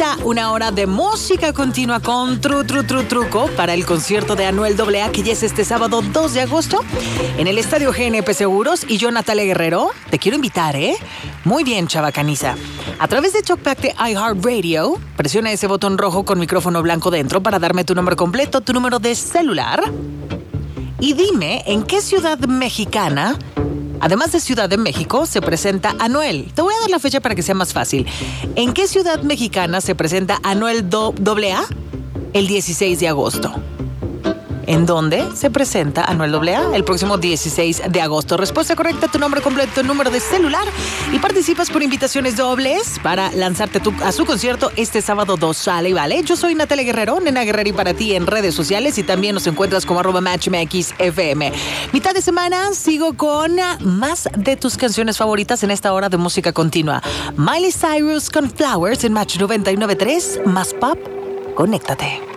Comienza una hora de música continua con truco para el concierto de Anuel AA, que ya es este sábado 2 de agosto en el Estadio GNP Seguros. Y yo, Natalia Guerrero, te quiero invitar, ¿eh? Muy bien, chavacaniza. A través de TalkBack de iHeartRadio, presiona ese botón rojo con micrófono blanco dentro para darme tu nombre completo, tu número de celular. Y dime en qué ciudad mexicana, además de Ciudad de México, se presenta Anuel. Te voy a dar la fecha para que sea más fácil. ¿En qué ciudad mexicana se presenta Anuel AA? El 16 de agosto. ¿En dónde se presenta Anuel AA? El próximo 16 de agosto. Respuesta correcta, tu nombre completo, número de celular. Y participas por invitaciones dobles para lanzarte a su concierto este sábado 2. Sale y vale. Yo soy Natalia Guerrero, Nena Guerrero, y para ti en redes sociales. Y también nos encuentras como @MatchMXFM. Mitad de semana sigo con más de tus canciones favoritas en esta hora de música continua. Miley Cyrus con Flowers en Match 99.3. Más pop. Conéctate.